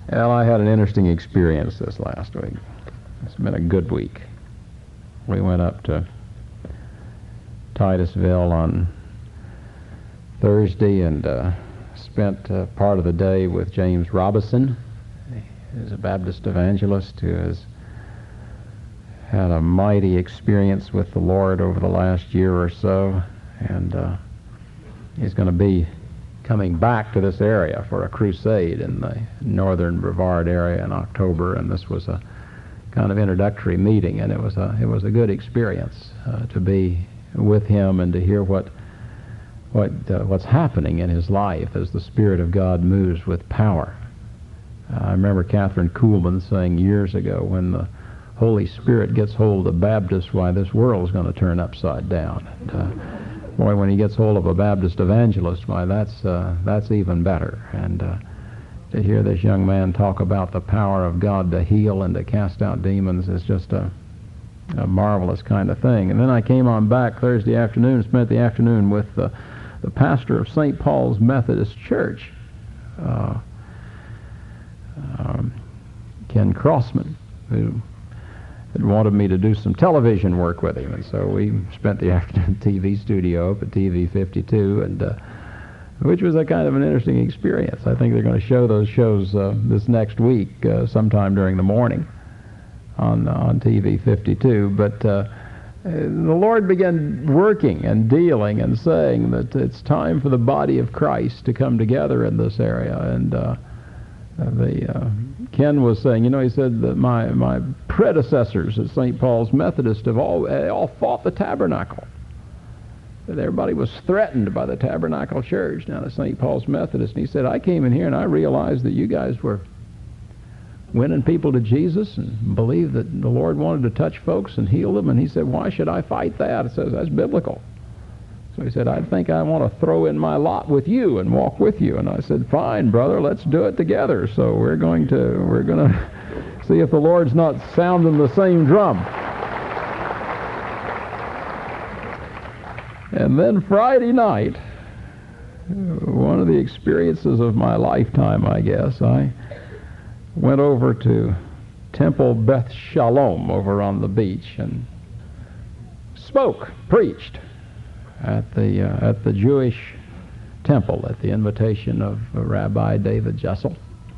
Well, I had an interesting experience this last week. It's been a good week. We went up to Titusville on Thursday and spent part of the day with James Robison. He's a Baptist evangelist who has had a mighty experience with the Lord over the last year or so, and he's going to be coming back to this area for a crusade in the northern Brevard area in October, and this was a kind of introductory meeting, and it was a good experience to be with him and to hear what's happening in his life as the Spirit of God moves with power. I remember Catherine Kuhlman saying years ago, when the Holy Spirit gets hold of Baptists, why, this world's going to turn upside down. And, boy, when he gets hold of a Baptist evangelist, why, that's even better. And to hear this young man talk about the power of God to heal and to cast out demons is just a marvelous kind of thing. And then I came on back Thursday afternoon and spent the afternoon with the pastor of St. Paul's Methodist Church, Ken Crossman, who had wanted me to do some television work with him. And so we spent the afternoon at the TV studio up at TV 52, and which was a kind of an interesting experience. I think they're going to show those shows this next week sometime during the morning on TV 52. But the Lord began working and dealing and saying that it's time for the body of Christ to come together in this area. And Ken was saying, he said that my predecessors at St. Paul's Methodist have all fought the tabernacle. That everybody was threatened by the Tabernacle Church down at St. Paul's Methodist. And he said, I came in here and I realized that you guys were winning people to Jesus and believed that the Lord wanted to touch folks and heal them. And he said, why should I fight that? It says, that's biblical. So he said, I think I want to throw in my lot with you and walk with you. And I said, fine, brother, let's do it together. So we're going to see if the Lord's not sounding the same drum. And then Friday night, one of the experiences of my lifetime, I guess, I went over to Temple Beth Shalom over on the beach and preached at the Jewish temple at the invitation of Rabbi David Jessel,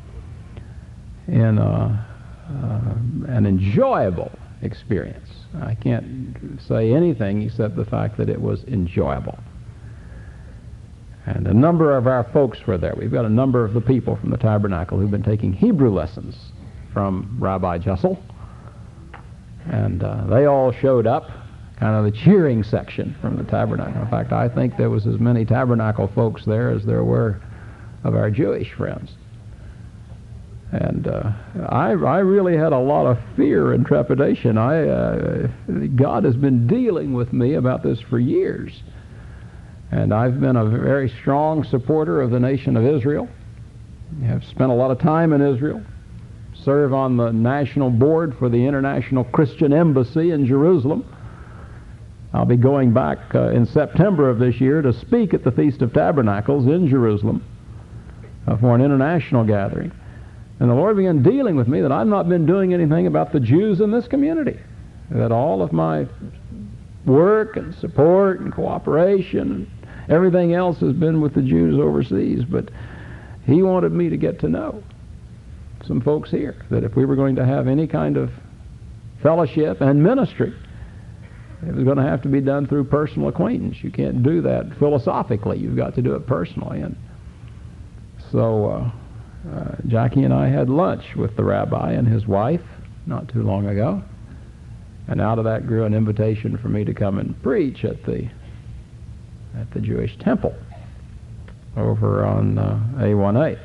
in an enjoyable experience. I can't say anything except the fact that it was enjoyable. And a number of our folks were there. We've got a number of the people from the Tabernacle who've been taking Hebrew lessons from Rabbi Jessel, and they all showed up, kind of the cheering section from the Tabernacle. In fact, I think there was as many Tabernacle folks there as there were of our Jewish friends. And I really had a lot of fear and trepidation. God has been dealing with me about this for years. And I've been a very strong supporter of the nation of Israel. I have spent a lot of time in Israel, serve on the national board for the International Christian Embassy in Jerusalem. I'll be going back in September of this year to speak at the Feast of Tabernacles in Jerusalem for an international gathering. And the Lord began dealing with me that I've not been doing anything about the Jews in this community, that all of my work and support and cooperation and everything else has been with the Jews overseas. But he wanted me to get to know some folks here, that if we were going to have any kind of fellowship and ministry, it was going to have to be done through personal acquaintance. You can't do that philosophically. You've got to do it personally. And so Jackie and I had lunch with the rabbi and his wife not too long ago. And out of that grew an invitation for me to come and preach at the Jewish temple over on A1A.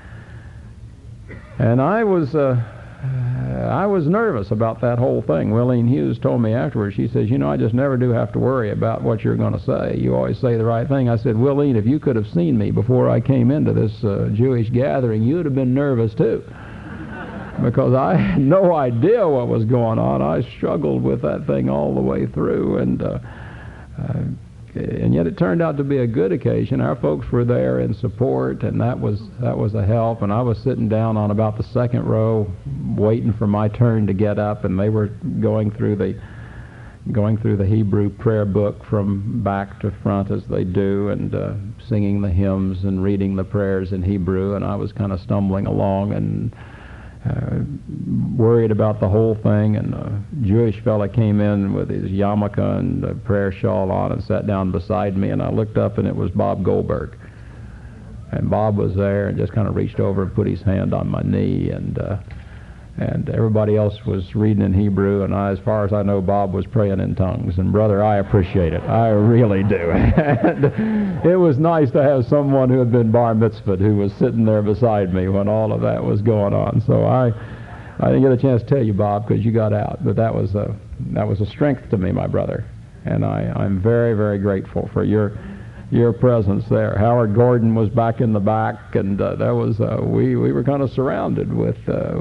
And I was nervous about that whole thing. Willene Hughes told me afterwards, she says, I just never do have to worry about what you're going to say. You always say the right thing. I said, Willene, if you could have seen me before I came into this Jewish gathering, you'd have been nervous too. Because I had no idea what was going on. I struggled with that thing all the way through, and and yet it turned out to be a good occasion. Our folks were there in support, and that was a help. And I was sitting down on about the second row, waiting for my turn to get up, and they were going through the Hebrew prayer book from back to front as they do, and singing the hymns and reading the prayers in Hebrew. And I was kind of stumbling along and worried about the whole thing, and a Jewish fella came in with his yarmulke and a prayer shawl on and sat down beside me, and I looked up and it was Bob Goldberg. And Bob was there and just kind of reached over and put his hand on my knee, and everybody else was reading in Hebrew, and as far as I know, Bob was praying in tongues. And brother, I appreciate it. I really do. And it was nice to have someone who had been bar mitzvahed who was sitting there beside me when all of that was going on. So I didn't get a chance to tell you, Bob, because you got out, but that was a strength to me, my brother, and I'm very, very grateful for your presence there. Howard Gordon was back in the back, and there was we were kind of surrounded with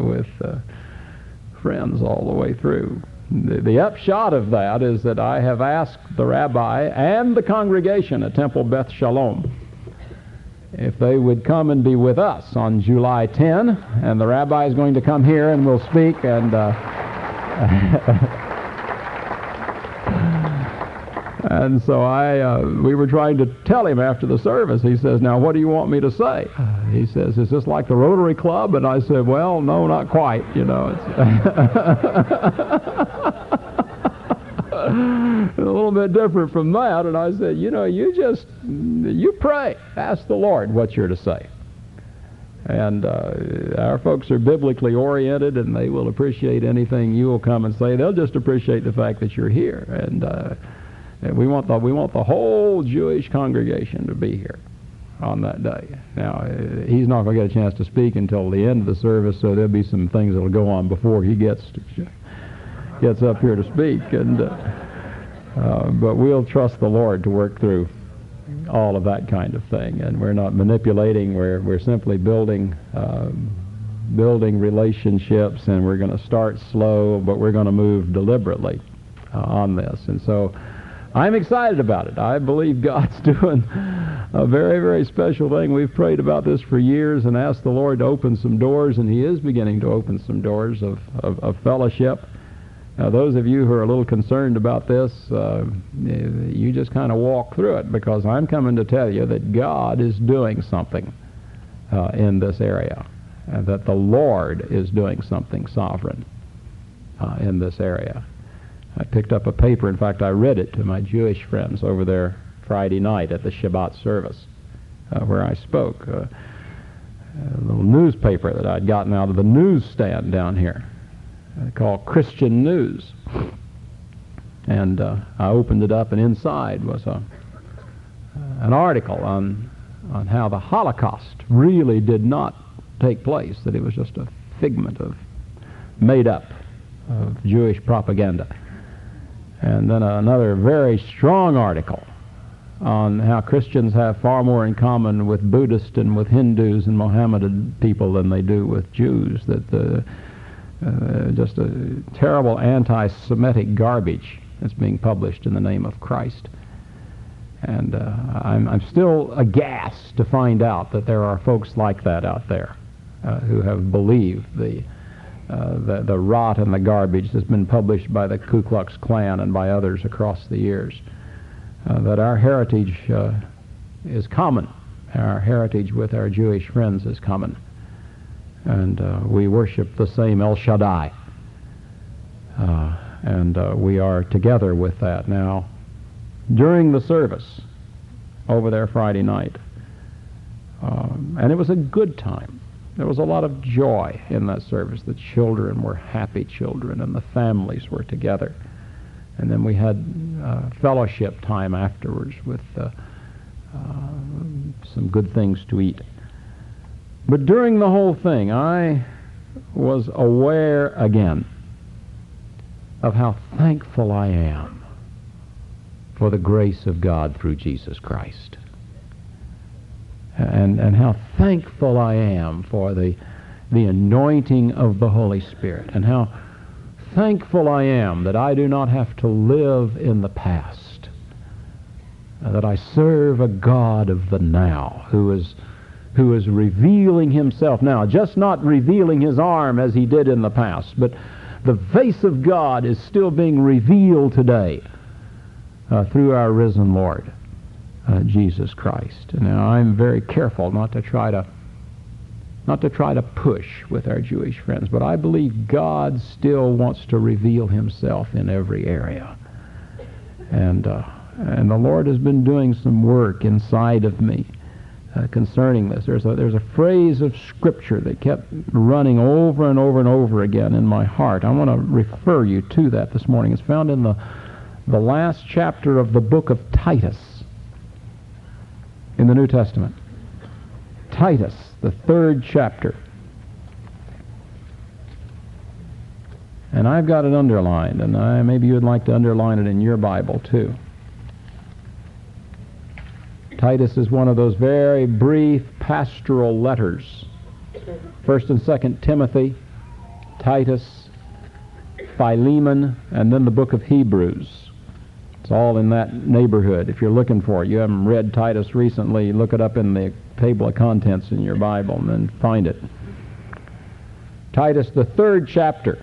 friends all the way through. The upshot of that is that I have asked the rabbi and the congregation at Temple Beth Shalom if they would come and be with us on July 10, and the rabbi is going to come here and we'll speak, and and so we were trying to tell him after the service. He says, "Now, what do you want me to say?" He says, "Is this like the Rotary Club?" And I said, "Well, no, not quite. You know, it's a little bit different from that." And I said, "You know, you pray, ask the Lord what you're to say." And our folks are biblically oriented, and they will appreciate anything you will come and say. They'll just appreciate the fact that you're here, and we want the whole Jewish congregation to be here on that day. Now, he's not going to get a chance to speak until the end of the service, so there'll be some things that'll go on before he gets up here to speak. And but we'll trust the Lord to work through all of that kind of thing. And we're not manipulating. We're simply building relationships, and we're going to start slow, but we're going to move deliberately on this. And so I'm excited about it. I believe God's doing a very, very special thing. We've prayed about this for years and asked the Lord to open some doors, and He is beginning to open some doors of fellowship. Now, those of you who are a little concerned about this, you just kind of walk through it, because I'm coming to tell you that God is doing something in this area, and that the Lord is doing something sovereign in this area. I picked up a paper. In fact, I read it to my Jewish friends over there Friday night at the Shabbat service where I spoke. A little newspaper that I'd gotten out of the newsstand down here called Christian News. And I opened it up, and inside was an article on how the Holocaust really did not take place, that it was just a figment of made-up of Jewish propaganda. And then another very strong article on how Christians have far more in common with Buddhists and with Hindus and Mohammedan people than they do with Jews, that just a terrible anti-Semitic garbage that's being published in the name of Christ. And I'm still aghast to find out that there are folks like that out there who have believed the rot and the garbage that's been published by the Ku Klux Klan and by others across the years. That our heritage is common. Our heritage with our Jewish friends is common. And we worship the same El Shaddai. And we are together with that. Now, during the service over there Friday night, and it was a good time. There was a lot of joy in that service. The children were happy children, and the families were together. And then we had fellowship time afterwards with some good things to eat. But during the whole thing, I was aware again of how thankful I am for the grace of God through Jesus Christ. And how thankful I am for the anointing of the Holy Spirit, and how thankful I am that I do not have to live in the past, that I serve a God of the now, who is revealing himself now, just not revealing his arm as he did in the past, but the face of God is still being revealed today through our risen Lord, Jesus Christ. Now, I'm very careful not to try to push with our Jewish friends, but I believe God still wants to reveal himself in every area. And the Lord has been doing some work inside of me concerning this. There's a phrase of Scripture that kept running over and over and over again in my heart. I want to refer you to that this morning. It's found in the last chapter of the book of Titus in the New Testament. Titus, the 3rd chapter. And I've got it underlined, and maybe you would like to underline it in your Bible too. Titus is one of those very brief pastoral letters. 1st and 2nd Timothy, Titus, Philemon, and then the book of Hebrews. It's all in that neighborhood. If you're looking for it, you haven't read Titus recently, look it up in the table of contents in your Bible and then find it. Titus, the 3rd chapter.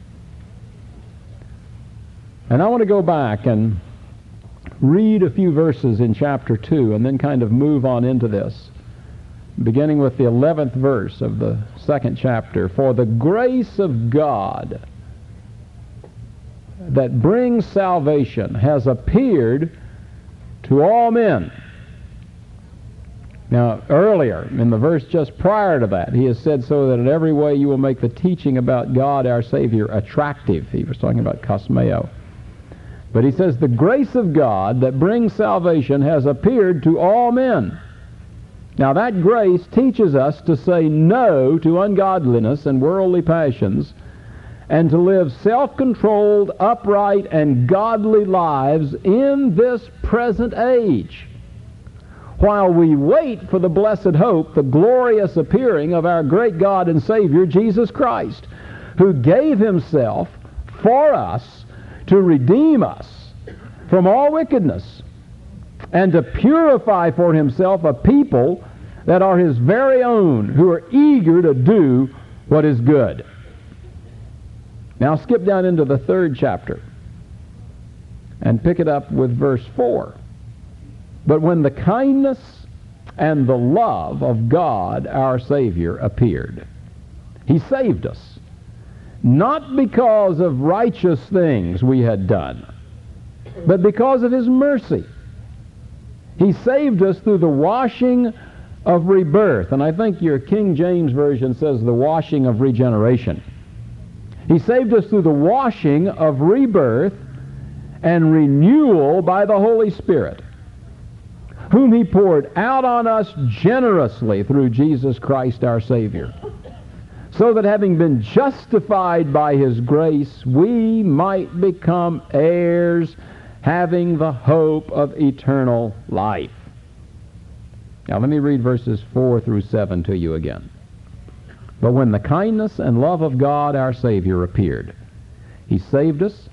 And I want to go back and read a few verses in chapter 2 and then kind of move on into this, beginning with the 11th verse of the 2nd chapter. For the grace of God that brings salvation has appeared to all men. Now, earlier, in the verse just prior to that, he has said, so that in every way you will make the teaching about God our Savior attractive. He was talking about kosmeo. But he says, the grace of God that brings salvation has appeared to all men. Now, that grace teaches us to say no to ungodliness and worldly passions, and to live self-controlled, upright, and godly lives in this present age, while we wait for the blessed hope, the glorious appearing of our great God and Savior, Jesus Christ, who gave himself for us to redeem us from all wickedness, and to purify for himself a people that are his very own, who are eager to do what is good. Now skip down into the 3rd chapter and pick it up with verse 4. But when the kindness and the love of God our Savior appeared, he saved us, not because of righteous things we had done, but because of his mercy. He saved us through the washing of rebirth. And I think your King James Version says the washing of regeneration. He saved us through the washing of rebirth and renewal by the Holy Spirit, whom he poured out on us generously through Jesus Christ our Savior, so that having been justified by his grace, we might become heirs, having the hope of eternal life. Now let me read verses 4 through 7 to you again. But when the kindness and love of God our Savior appeared, he saved us,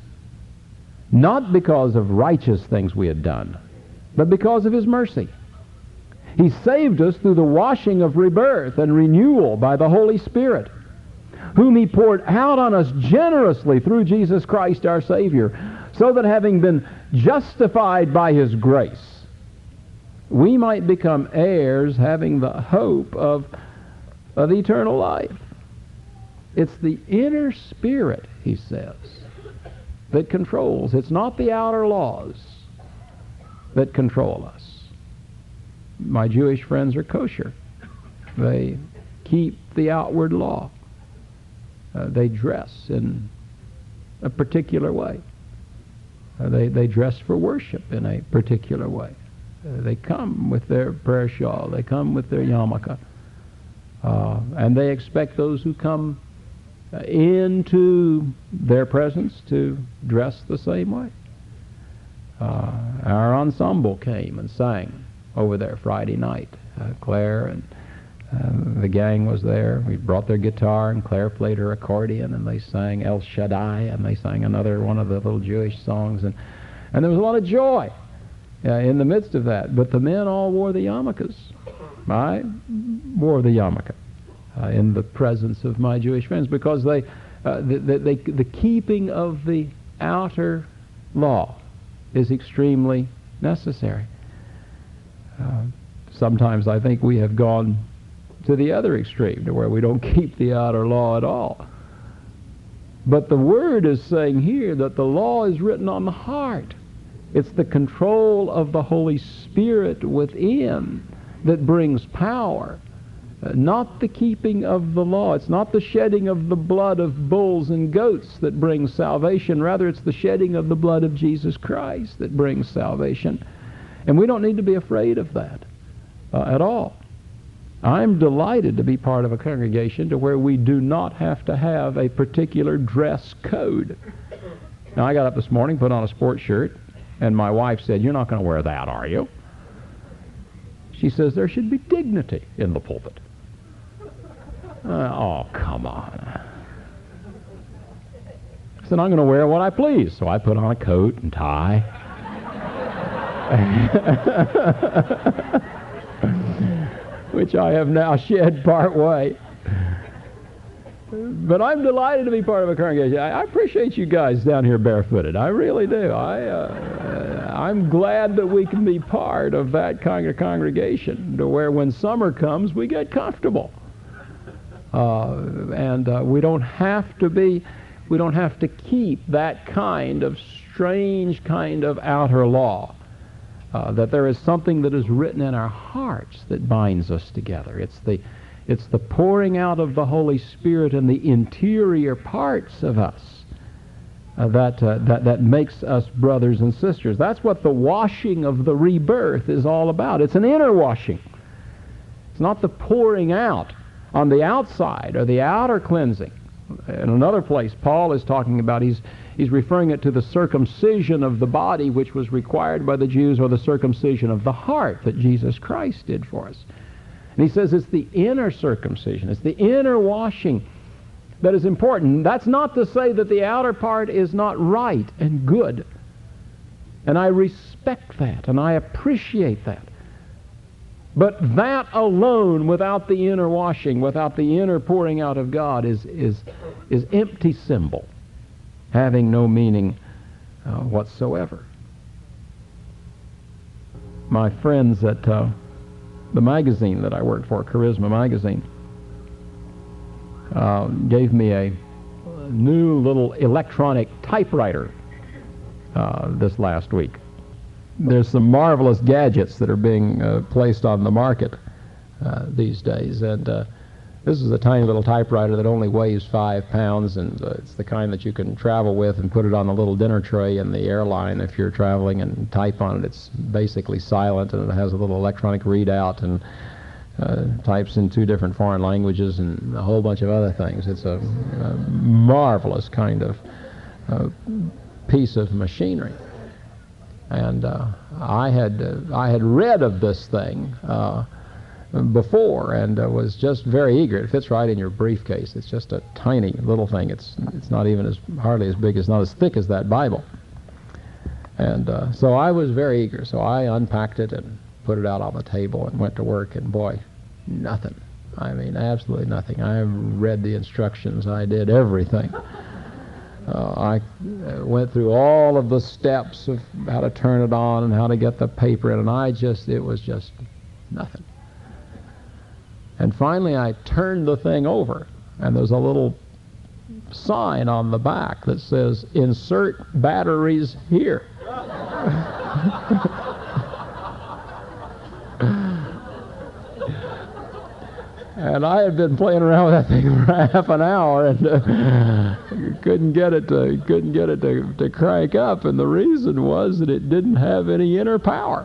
not because of righteous things we had done, but because of his mercy. He saved us through the washing of rebirth and renewal by the Holy Spirit, whom he poured out on us generously through Jesus Christ our Savior, so that having been justified by his grace, we might become heirs, having the hope of eternal life. It's the inner spirit, he says, that controls. It's not the outer laws that control us. My Jewish friends are kosher. They keep the outward law. They dress in a particular way. They dress for worship in a particular way. They come with their prayer shawl. They come with their yarmulke. And they expect those who come into their presence to dress the same way. Our ensemble came and sang over there Friday night. Claire and the gang was there. We brought their guitar, and Claire played her accordion, and they sang El Shaddai, and they sang another one of the little Jewish songs, and there was a lot of joy. in the midst of that. But the men all wore the yarmulkes. I wore the yarmulke in the presence of my Jewish friends, because the keeping of the outer law is extremely necessary. Sometimes I think we have gone to the other extreme, to where we don't keep the outer law at all. But the Word is saying here that the law is written on the heart. It's the control of the Holy Spirit within that brings power, not the keeping of the law. It's not the shedding of the blood of bulls and goats that brings salvation. Rather, it's the shedding of the blood of Jesus Christ that brings salvation. And we don't need to be afraid of that at all. I'm delighted to be part of a congregation to where we do not have to have a particular dress code. Now, I got up this morning, put on a sports shirt, and my wife said, "You're not going to wear that, are you?" She says, "There should be dignity in the pulpit." Oh, come on. I said, "I'm going to wear what I please." So I put on a coat and tie. Which I have now shed part way. But I'm delighted to be part of a congregation. I appreciate you guys down here barefooted. I really do. I'm glad that we can be part of that kind of congregation, to where when summer comes, we get comfortable. We don't have to keep that kind of strange kind of outer law. That there is something that is written in our hearts that binds us together. It's the pouring out of the Holy Spirit in the interior parts of us that makes us brothers and sisters. That's what the washing of the rebirth is all about. It's an inner washing. It's not the pouring out on the outside or the outer cleansing. In another place, Paul is talking about, he's referring it to the circumcision of the body which was required by the Jews, or the circumcision of the heart that Jesus Christ did for us. And he says it's the inner circumcision, it's the inner washing that is important. That's not to say that the outer part is not right and good. And I respect that, and I appreciate that. But that alone, without the inner washing, without the inner pouring out of God, is empty symbol, having no meaning whatsoever. My friends at the magazine that I worked for, Charisma Magazine, gave me a new little electronic typewriter this last week. There's some marvelous gadgets that are being placed on the market these days, and this is a tiny little typewriter that only weighs 5 pounds, and it's the kind that you can travel with and put it on a little dinner tray in the airline if you're traveling and type on it. It's basically silent, and it has a little electronic readout, and types in 2 different foreign languages and a whole bunch of other things. It's a marvelous kind of piece of machinery. And I had read of this thing before, and was just very eager. It fits right in your briefcase. It's just a tiny little thing. It's not even hardly as big, not as thick as that Bible. And so I was very eager. So I unpacked it and put it out on the table and went to work. And boy, nothing. I mean, absolutely nothing. I read the instructions. I did everything. I went through all of the steps of how to turn it on and how to get the paper in, and it was just nothing. And finally I turned the thing over, and there's a little sign on the back that says, "Insert batteries here." And I had been playing around with that thing for half an hour, and couldn't get it to crank up. And the reason was that it didn't have any inner power.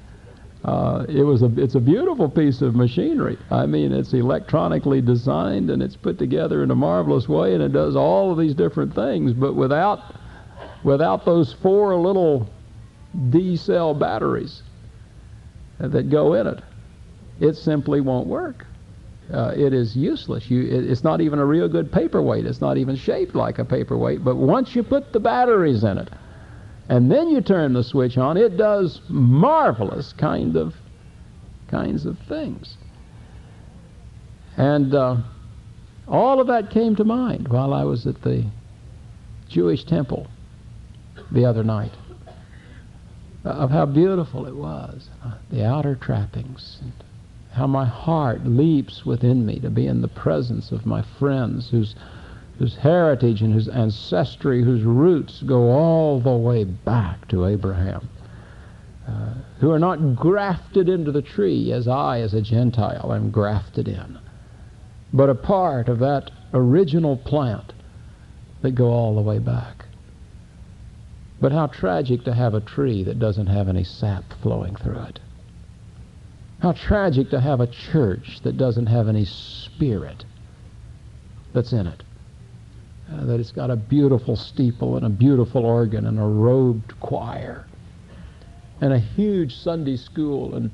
It's a beautiful piece of machinery. I mean, it's electronically designed, and it's put together in a marvelous way, and it does all of these different things. But without those 4 little D-cell batteries that go in it, it simply won't work. It is useless. It's not even a real good paperweight. It's not even shaped like a paperweight. But once you put the batteries in it, and then you turn the switch on, it does marvelous kinds of things. And all of that came to mind while I was at the Jewish temple the other night, of how beautiful it was, the outer trappings, and how my heart leaps within me to be in the presence of my friends whose heritage and whose ancestry, whose roots go all the way back to Abraham, who are not grafted into the tree as I, as a Gentile, am grafted in, but a part of that original plant that go all the way back. But how tragic to have a tree that doesn't have any sap flowing through it. How tragic to have a church that doesn't have any spirit that's in it. That it's got a beautiful steeple and a beautiful organ and a robed choir and a huge Sunday school and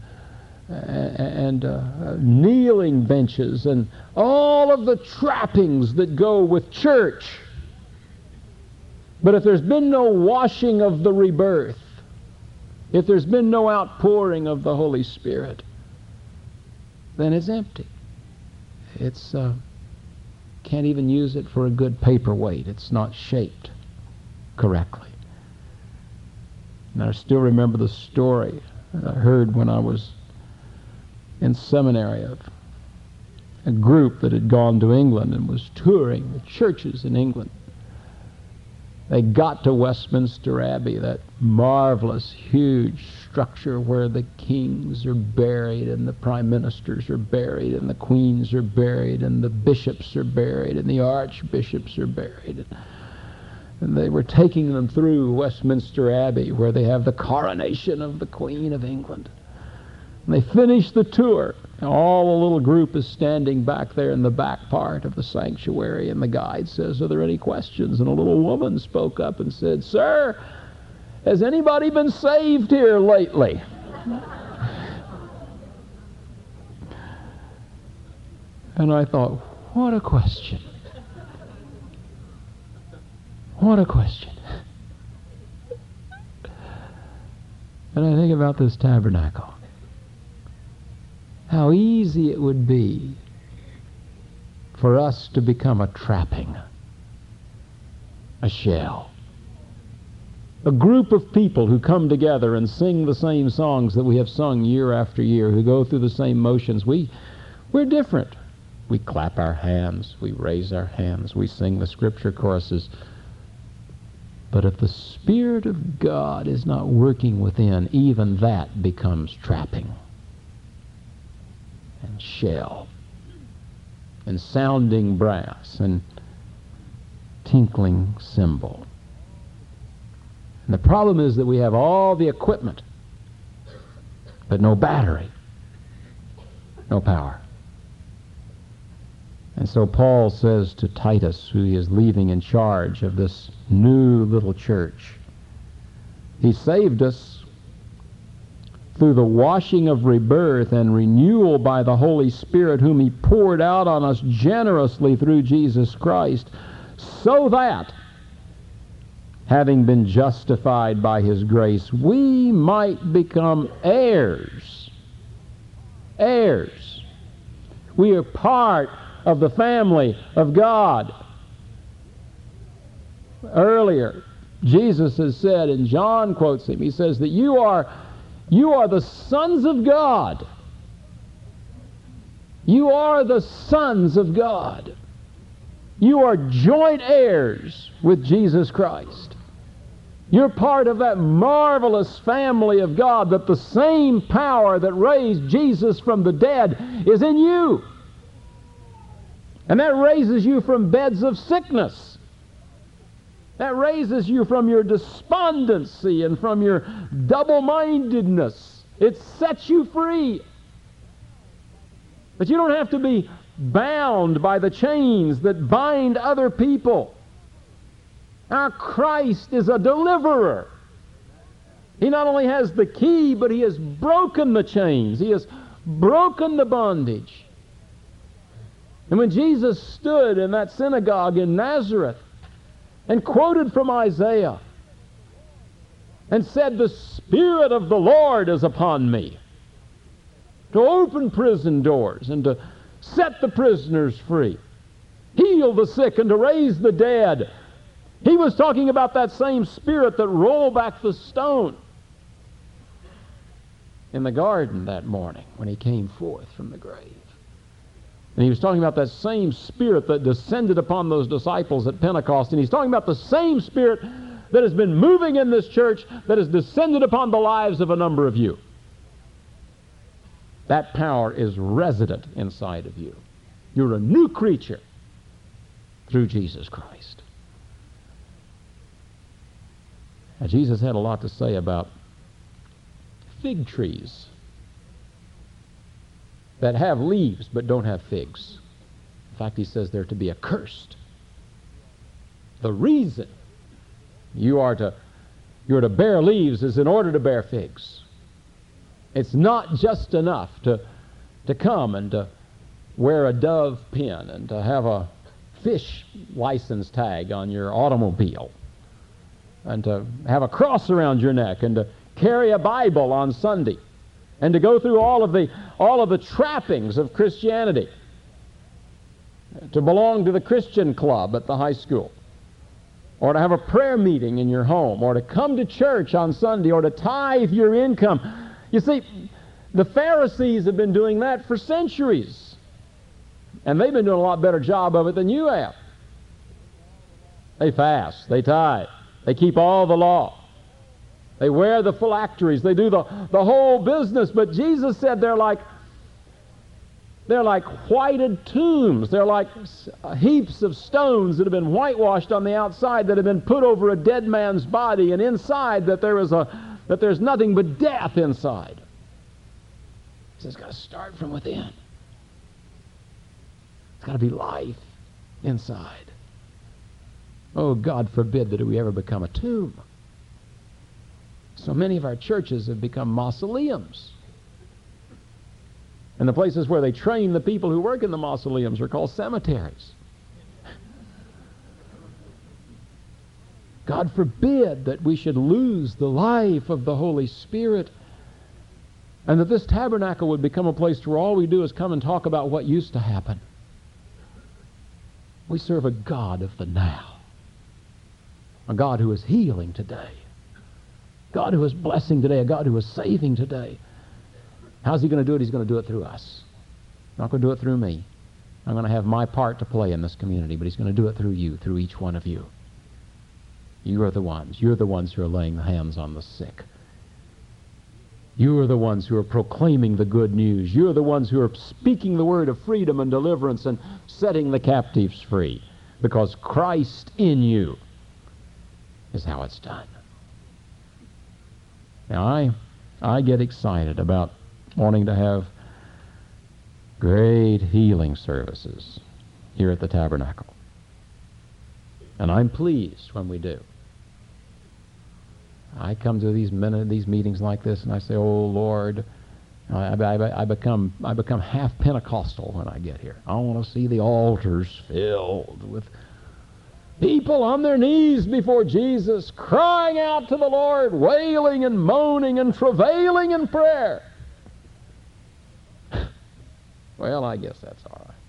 kneeling benches and all of the trappings that go with church. But if there's been no washing of the rebirth, if there's been no outpouring of the Holy Spirit, then it's empty. It's can't even use it for a good paperweight. It's not shaped correctly. And I still remember the story I heard when I was in seminary of a group that had gone to England and was touring the churches in England. They got to Westminster Abbey, that marvelous, huge structure where the kings are buried and the prime ministers are buried and the queens are buried and the bishops are buried and the archbishops are buried. And they were taking them through Westminster Abbey where they have the coronation of the Queen of England. And they finished the tour. And all the little group is standing back there in the back part of the sanctuary, and the guide says, "Are there any questions?" And a little woman spoke up and said, "Sir, has anybody been saved here lately?" And I thought, what a question. What a question. And I think about this tabernacle. How easy it would be for us to become a trapping, a shell. A group of people who come together and sing the same songs that we have sung year after year, who go through the same motions. We're different. We clap our hands, we raise our hands, we sing the scripture choruses. But if the Spirit of God is not working within, even that becomes trapping and shell and sounding brass and tinkling cymbal. And the problem is that we have all the equipment, but no battery, no power. And so Paul says to Titus, who he is leaving in charge of this new little church, he saved us through the washing of rebirth and renewal by the Holy Spirit, whom he poured out on us generously through Jesus Christ, so that, having been justified by his grace, we might become heirs. Heirs. We are part of the family of God. Earlier, Jesus has said, and John quotes him, he says that you are the sons of God. You are the sons of God. You are joint heirs with Jesus Christ. You're part of that marvelous family of God, that the same power that raised Jesus from the dead is in you. And that raises you from beds of sickness. That raises you from your despondency and from your double-mindedness. It sets you free. But you don't have to be bound by the chains that bind other people. Our Christ is a deliverer. He not only has the key, but he has broken the chains. He has broken the bondage. And when Jesus stood in that synagogue in Nazareth and quoted from Isaiah, and said, "The Spirit of the Lord is upon me, to open prison doors and to set the prisoners free, heal the sick and to raise the dead." He was talking about that same Spirit that rolled back the stone in the garden that morning when he came forth from the grave. And he was talking about that same Spirit that descended upon those disciples at Pentecost. And he's talking about the same Spirit that has been moving in this church, that has descended upon the lives of a number of you. That power is resident inside of you. You're a new creature through Jesus Christ. Now, Jesus had a lot to say about fig trees that have leaves but don't have figs. In fact, he says they're to be accursed. The reason you're to bear leaves is in order to bear figs. It's not just enough to come and to wear a dove pin and to have a fish license tag on your automobile and to have a cross around your neck and to carry a Bible on Sunday and to go through all of the trappings of Christianity, to belong to the Christian club at the high school, or to have a prayer meeting in your home, or to come to church on Sunday, or to tithe your income. You see, the Pharisees have been doing that for centuries, and they've been doing a lot better job of it than you have. They fast, they tithe, they keep all the law. They wear the phylacteries. They do the whole business. But Jesus said they're like whited tombs. They're like heaps of stones that have been whitewashed on the outside, that have been put over a dead man's body, and inside that there's nothing but death inside. He says it's got to start from within. It's got to be life inside. Oh, God forbid that we ever become a tomb. So many of our churches have become mausoleums. And the places where they train the people who work in the mausoleums are called cemeteries. God forbid that we should lose the life of the Holy Spirit, and that this tabernacle would become a place where all we do is come and talk about what used to happen. We serve a God of the now. A God who is healing today. God who is blessing today. A God who is saving today. How's he going to do it? He's going to do it through us. Not going to do it through me. I'm going to have my part to play in this community, but he's going to do it through you, through each one of you. You are the ones. You're the ones who are laying hands on the sick. You are the ones who are proclaiming the good news. You're the ones who are speaking the word of freedom and deliverance and setting the captives free. Because Christ in you is how it's done. Now, I get excited about wanting to have great healing services here at the Tabernacle. And I'm pleased when we do. I come to these meetings like this, and I say, "Oh Lord," I become half Pentecostal when I get here. I want to see the altars filled with people on their knees before Jesus, crying out to the Lord, wailing and moaning and travailing in prayer. Well, I guess that's all right.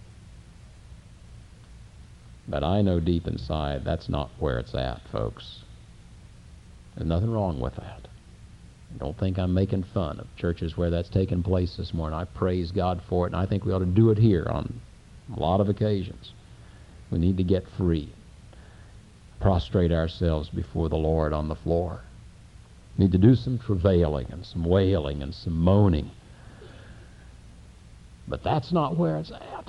But I know deep inside that's not where it's at, folks. There's nothing wrong with that. Don't think I'm making fun of churches where that's taken place this morning. I praise God for it, and I think we ought to do it here on a lot of occasions. We need to get free. Prostrate ourselves before the Lord on the floor. We need to do some travailing and some wailing and some moaning. But that's not where it's at.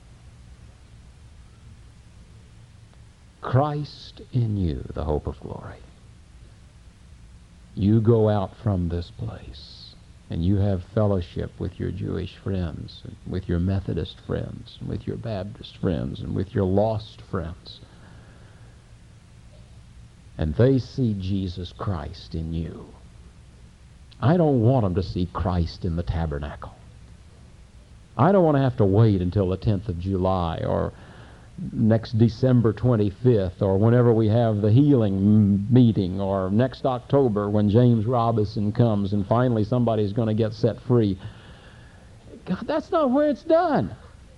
Christ in you, the hope of glory. You go out from this place and you have fellowship with your Jewish friends, and with your Methodist friends, and with your Baptist friends, and with your lost friends. And they see Jesus Christ in you. I don't want them to see Christ in the tabernacle. I don't want to have to wait until the 10th of July or next December 25th, or whenever we have the healing meeting, or next October when James Robison comes and finally somebody's going to get set free. God, that's not where it's done.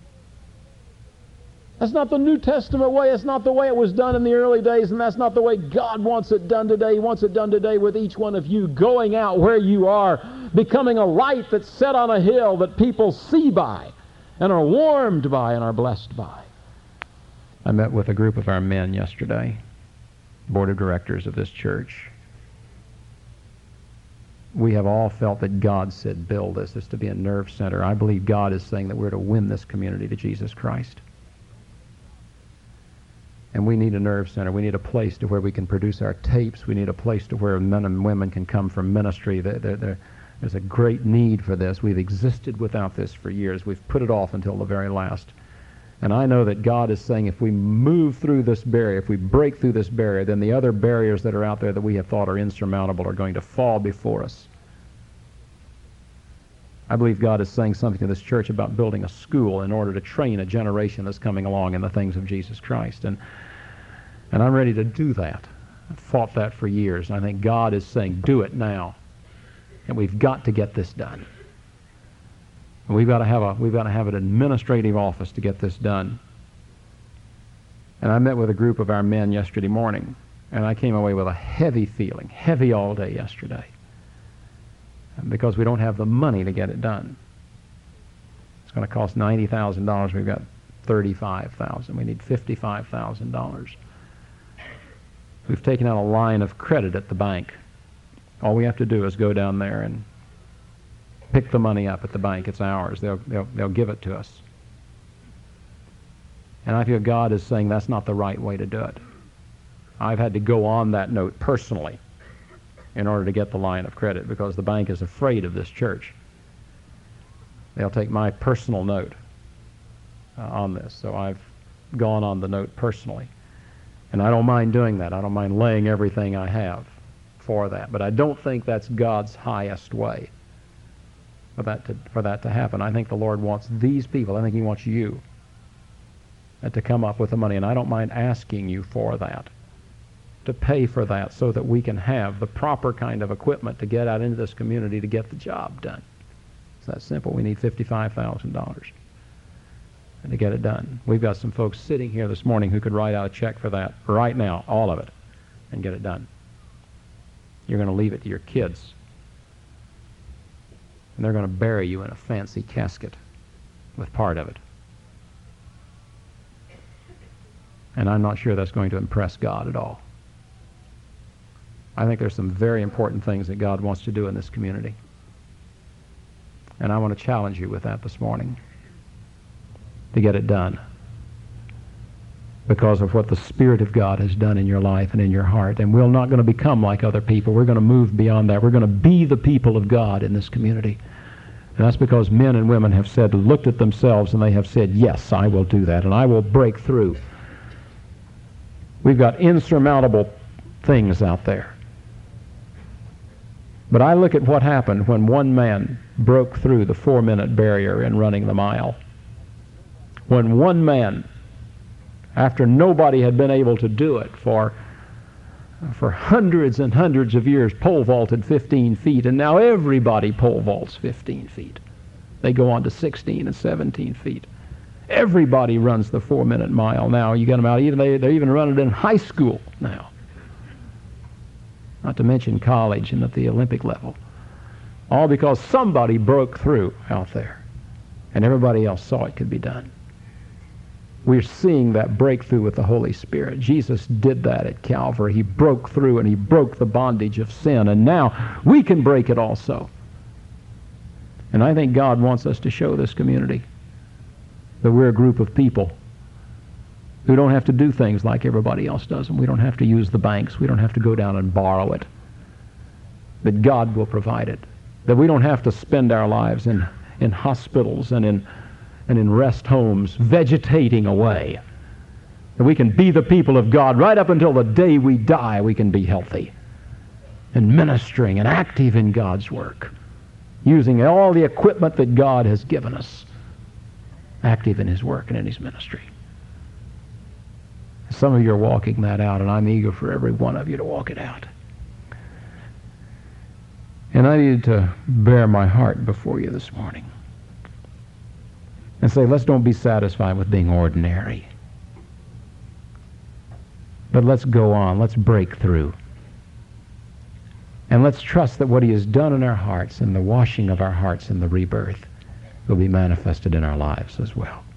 That's not the New Testament way. It's not the way it was done in the early days, and that's not the way God wants it done today. He wants it done today with each one of you going out where you are, becoming a light that's set on a hill that people see by and are warmed by and are blessed by. I met with a group of our men yesterday, board of directors of this church. We have all felt that God said, build this. This to be a nerve center. I believe God is saying that we're to win this community to Jesus Christ. And we need a nerve center. We need a place to where we can produce our tapes. We need a place to where men and women can come from ministry. There's a great need for this. We've existed without this for years. We've put it off until the very last. And I know that God is saying if we move through this barrier, if we break through this barrier, then the other barriers that are out there that we have thought are insurmountable are going to fall before us. I believe God is saying something to this church about building a school in order to train a generation that's coming along in the things of Jesus Christ. And I'm ready to do that. I've fought that for years. And I think God is saying, do it now. And we've got to get this done. And we've got to have an administrative office to get this done. And I met with a group of our men yesterday morning, and I came away with a heavy feeling, heavy all day yesterday, because we don't have the money to get it done. It's going to cost $90,000. We've got $35,000. We need $55,000. We've taken out a line of credit at the bank. All we have to do is go down there and pick the money up at the bank. It's ours. They'll give it to us. And I feel God is saying that's not the right way to do it. I've had to go on that note personally in order to get the line of credit because the bank is afraid of this church. They'll take my personal note on this. So I've gone on the note personally. And I don't mind doing that. I don't mind laying everything I have for that. But I don't think that's God's highest way for that to happen. I think the Lord wants these people. I think He wants you to come up with the money. And I don't mind asking you for that, to pay for that so that we can have the proper kind of equipment to get out into this community to get the job done. It's that simple. We need $55,000 to get it done. We've got some folks sitting here this morning who could write out a check for that right now, all of it, and get it done. You're going to leave it to your kids, and they're going to bury you in a fancy casket with part of it. And I'm not sure that's going to impress God at all. I think there's some very important things that God wants to do in this community. And I want to challenge you with that this morning, to get it done, because of what the Spirit of God has done in your life and in your heart. And we're not going to become like other people. We're going to move beyond that. We're going to be the people of God in this community. And that's because men and women have said, looked at themselves, and they have said, yes, I will do that, and I will break through. We've got insurmountable things out there. But I look at what happened when one man broke through the 4-minute barrier in running the mile. When one man, after nobody had been able to do it for hundreds and hundreds of years, pole vaulted 15 feet, and now everybody pole vaults 15 feet. They go on to 16 and 17 feet. Everybody runs the 4-minute mile now. You get them out, they're even running it in high school now. Not to mention college and at the Olympic level. All because somebody broke through out there, and everybody else saw it could be done. We're seeing that breakthrough with the Holy Spirit. Jesus did that at Calvary. He broke through, and He broke the bondage of sin, and now we can break it also. And I think God wants us to show this community that we're a group of people who don't have to do things like everybody else does, and we don't have to use the banks. We don't have to go down and borrow it. That God will provide it. That we don't have to spend our lives in hospitals and in rest homes vegetating away. That we can be the people of God right up until the day we die. We can be healthy and ministering and active in God's work, using all the equipment that God has given us, active in His work and in His ministry. Some of you are walking that out, and I'm eager for every one of you to walk it out. And I needed to bare my heart before you this morning and say, let's don't be satisfied with being ordinary. But let's go on. Let's break through. And let's trust that what he has done in our hearts and the washing of our hearts and the rebirth will be manifested in our lives as well.